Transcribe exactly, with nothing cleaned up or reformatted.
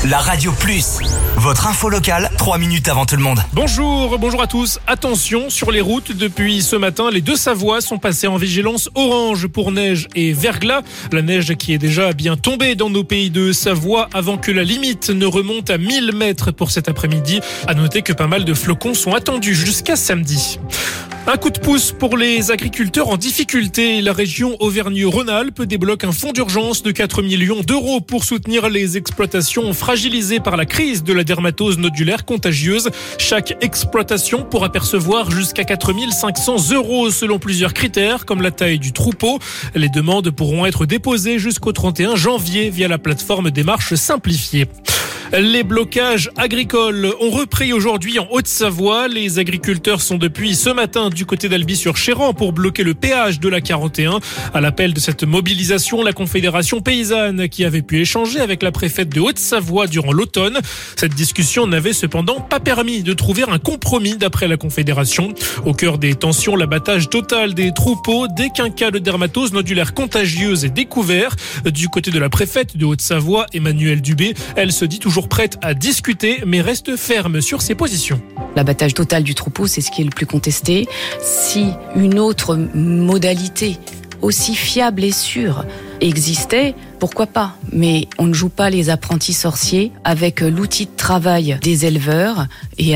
La Radio Plus, votre info locale, trois minutes avant tout le monde. Bonjour, bonjour à tous. Attention sur les routes, depuis ce matin, les deux Savoies sont passées en vigilance orange pour neige et verglas. La neige qui est déjà bien tombée dans nos pays de Savoie avant que la limite ne remonte à mille mètres pour cet après-midi. À noter que pas mal de flocons sont attendus jusqu'à samedi. Un coup de pouce pour les agriculteurs en difficulté. La région Auvergne-Rhône-Alpes débloque un fonds d'urgence de quatre millions d'euros pour soutenir les exploitations fragilisées par la crise de la dermatose nodulaire contagieuse. Chaque exploitation pourra percevoir jusqu'à quatre mille cinq cents euros selon plusieurs critères comme la taille du troupeau. Les demandes pourront être déposées jusqu'au trente et un janvier via la plateforme Démarche Simplifiée. Les blocages agricoles ont repris aujourd'hui en Haute-Savoie. Les agriculteurs sont depuis ce matin du côté d'Alby-sur-Chéran pour bloquer le péage de la quarante et un. À l'appel de cette mobilisation, la Confédération paysanne qui avait pu échanger avec la préfète de Haute-Savoie durant l'automne. Cette discussion n'avait cependant pas permis de trouver un compromis d'après la Confédération. Au cœur des tensions, l'abattage total des troupeaux dès qu'un cas de dermatose nodulaire contagieuse est découvert. Du côté de la préfète de Haute-Savoie, Emmanuelle Dubé, elle se dit toujours prête à discuter, mais reste ferme sur ses positions. L'abattage total du troupeau, c'est ce qui est le plus contesté. Si une autre modalité aussi fiable et sûre existait, pourquoi pas? Mais on ne joue pas les apprentis sorciers avec l'outil de travail des éleveurs et